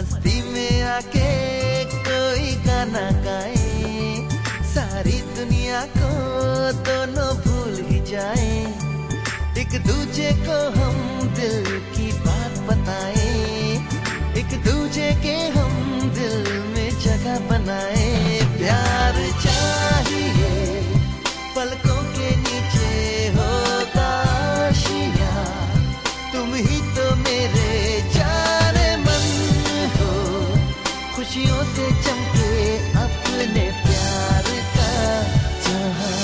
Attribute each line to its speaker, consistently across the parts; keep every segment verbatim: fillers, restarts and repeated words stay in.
Speaker 1: मस्ती में आके कोई गाना गाए, सारी दुनिया को दोनों भूल ही जाए, एक दूजे को हम दिल की बात बताए, एक दूजे के हम दिल में जगह बनाए। प्यार चाहिए पलकों के नीचे होगा आशिया, तुम ही तो मेरे जाने मन हो, खुशियों से चमके अपने प्यार का जहां।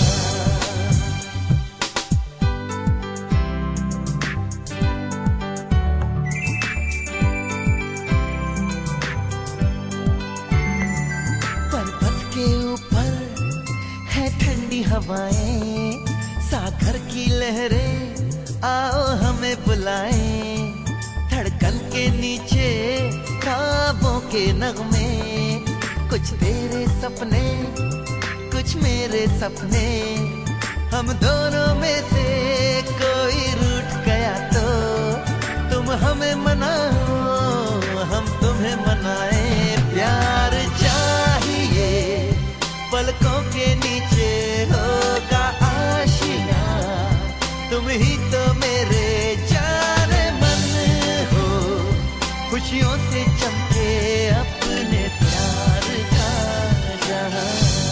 Speaker 1: पर्वत के ऊपर है ठंडी हवाएं, सागर की लहरें आओ हमें बुलाएं, धड़कन के नीचे ख्वाबों के नगमे, कुछ तेरे सपने कुछ मेरे सपने, हम दोनों में से कोई रूठ गया तो तुम हमें मनाओ, हम तुम्हें मनाए। प्यार चाहिए पलकों के नीचे होगा आशिया, तुम ही तो मेरे जाने मन हो, खुशियों से चमके अपने प्यार का जहां।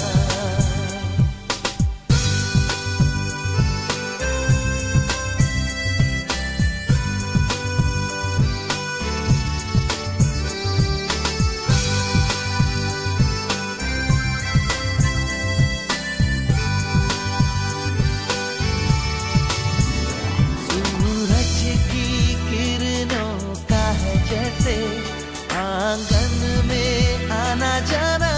Speaker 1: आंगन में आना जाना,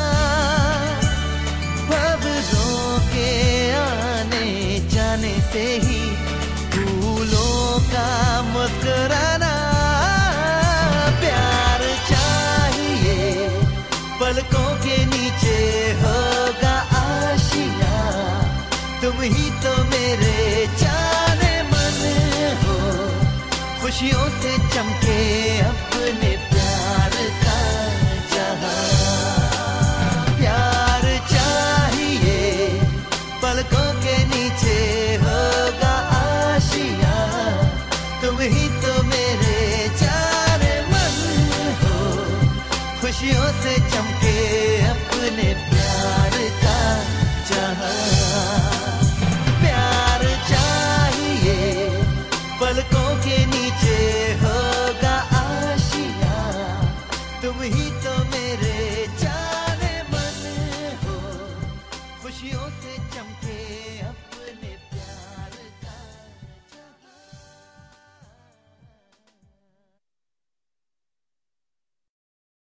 Speaker 1: खबरों के आने जाने से ही फूलों का मुस्कुराना। प्यार चाहिए पलकों के नीचे होगा आशिया, तुम ही तो मेरे जाने मन हो, खुशियों से चमके अपने प्यार का जहां। प्यार चाहिए पलकों के नीचे होगा आशिया, तुम ही तो मेरे जाने मन हो, खुशियों से चमके अपने प्यार का जहां। प्यार चाहिए पलकों के नीचे होगा आशिया, तुम ही तो मेरे जाने मन हो, खुशियों से